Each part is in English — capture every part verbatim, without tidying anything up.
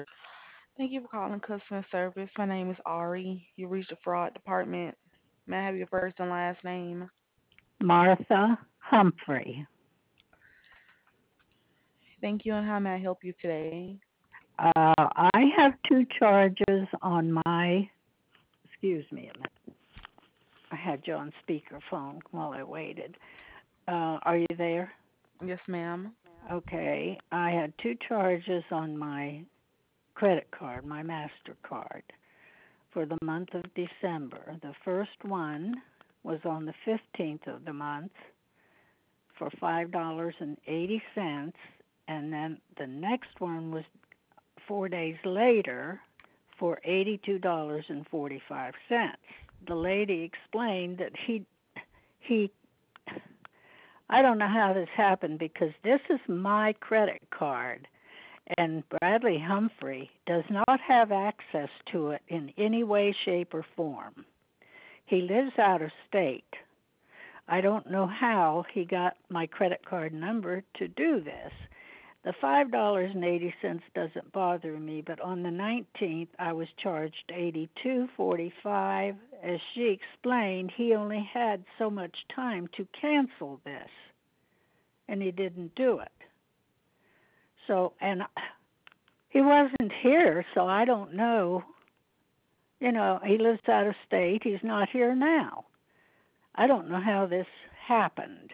Thank you for calling customer service. My name is Ari. You reached the fraud department. May I have your first and last name? Martha Humphrey. Thank you, and how may I help you today? Uh, I have two charges on my, excuse me a minute. I had you on speakerphone while I waited. Uh, are you there? Yes, ma'am. Okay. I had two charges on my credit card, my MasterCard, for the month of December. The first one was on the fifteenth of the month for five dollars and eighty cents, and then the next one was four days later for eighty-two dollars and forty-five cents. The lady explained that he he I don't know how this happened because this is my credit card and Bradley Humphrey does not have access to it in any way, shape, or form. He lives out of state. I don't know how he got my credit card number to do this. The five dollars and eighty cents doesn't bother me, but on the nineteenth I was charged eighty-two forty-five. As she explained, he only had so much time to cancel this, and he didn't do it. So, and he wasn't here, so I don't know. You know, he lives out of state. He's not here now. I don't know how this happened.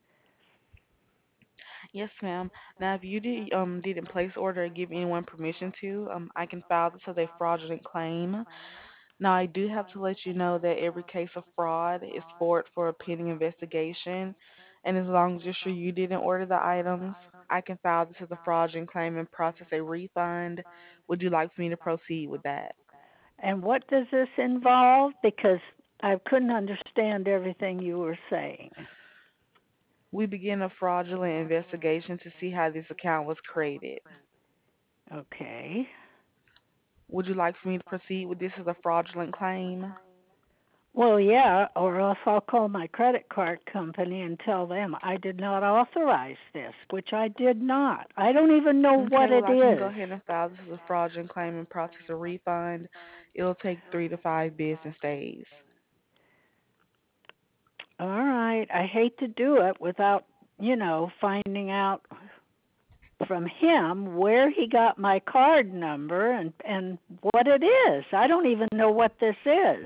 Yes, ma'am. Now, if you did um didn't place order or give anyone permission to, um, I can file this as a fraudulent claim. Now, I do have to let you know that every case of fraud is forward for a pending investigation, and as long as you're sure you didn't order the items, I can file this as a fraudulent claim and process a refund. Would you like for me to proceed with that? And what does this involve? Because I couldn't understand everything you were saying. We begin a fraudulent investigation to see how this account was created. Okay. Would you like for me to proceed with this as a fraudulent claim? Well, yeah, or else I'll call my credit card company and tell them I did not authorize this, which I did not. I don't even know Okay, what well, it I can go is. ahead and file this as a fraudulent claim and process a refund. It'll take three to five business days. All right, I hate to do it without, you know, finding out from him where he got my card number and and what it is. I don't even know what this is.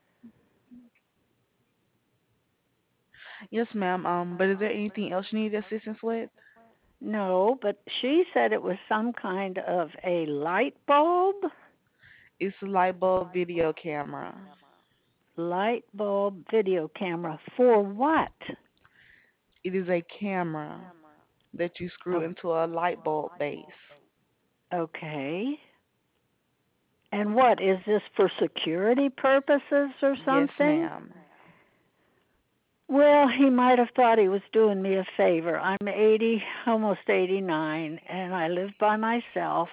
Yes, ma'am. Um, but is there anything else you need assistance with? No, but she said it was some kind of a light bulb. It's a light bulb video camera. Light bulb video camera for what? It is a camera that you screw Oh, into a light bulb base. okay. And what is this for security purposes or Yes, something? ma'am. Well, he might have thought he was doing me a favor. I'm eighty, almost eighty-nine, and I live by myself.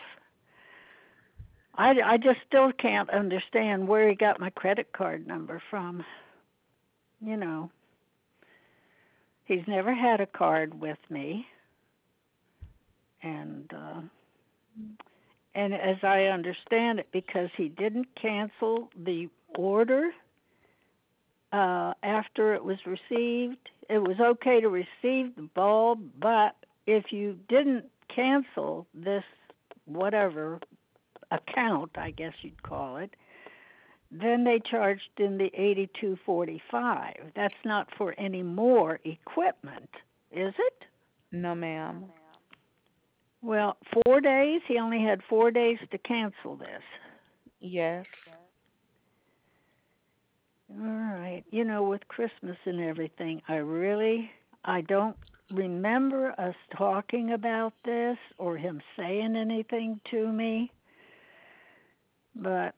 I, I just still can't understand where he got my credit card number from. You know, he's never had a card with me, and uh, and as I understand it, because he didn't cancel the order uh, after it was received, it was okay to receive the bulb, but if you didn't cancel this whatever account, I guess you'd call it, then they charged in the eighty-two forty-five. That's not for any more equipment, is it? No, ma'am. Well, four days. He only had four days to cancel this. Yes. All right. You know, with Christmas and everything, I really I don't remember us talking about this or him saying anything to me, but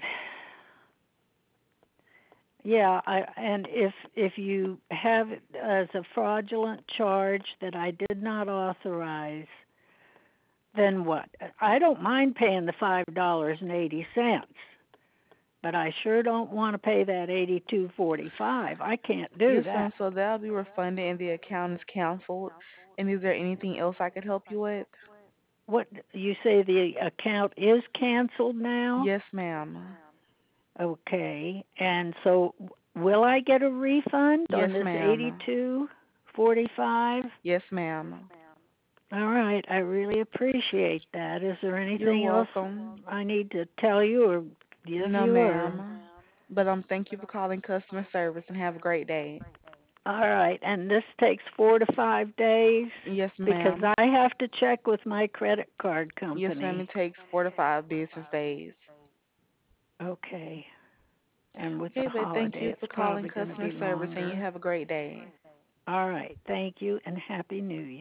yeah, I and if if you have it as a fraudulent charge that I did not authorize, then what? I don't mind paying the five dollars and eighty cents, but I sure don't want to pay that eighty two forty five. I can't do Yes, that. ma'am. So that'll be refunded and the account is canceled. And is there anything else I could help you with? What you say the account is canceled now? Yes, ma'am. Okay. And so will I get a refund on Yes, this ma'am. eighty-two forty-five? Yes, ma'am. All right. I really appreciate that. Is there You're anything else welcome. I need to tell you or give No, you or ma'am. But um, thank you for calling customer service and have a great day. all right, and this takes four to five days Yes, because ma'am. I have to check with my credit card Yes, ma'am. company. It takes four to five business days. Okay. And with the Okay, but thank holiday, you it's for calling probably going to customer be service and you longer. have a great day. All right. Thank you and Happy New Year.